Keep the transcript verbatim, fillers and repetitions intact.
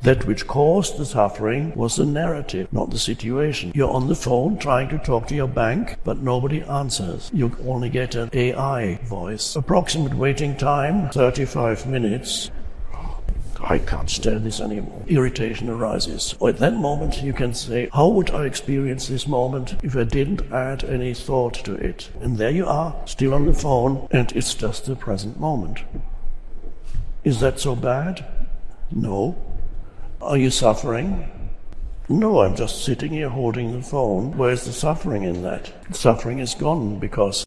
That which caused the suffering was the narrative, not the situation. You're on the phone trying to talk to your bank, but nobody answers. You only get an A I voice. Approximate waiting time, thirty-five minutes. I can't stand this anymore. Irritation arises. At that moment you can say, how would I experience this moment if I didn't add any thought to it? And there you are, still on the phone, and it's just the present moment. Is that so bad? No. Are you suffering? No, I'm just sitting here holding the phone. Where's the suffering in that? Suffering is gone because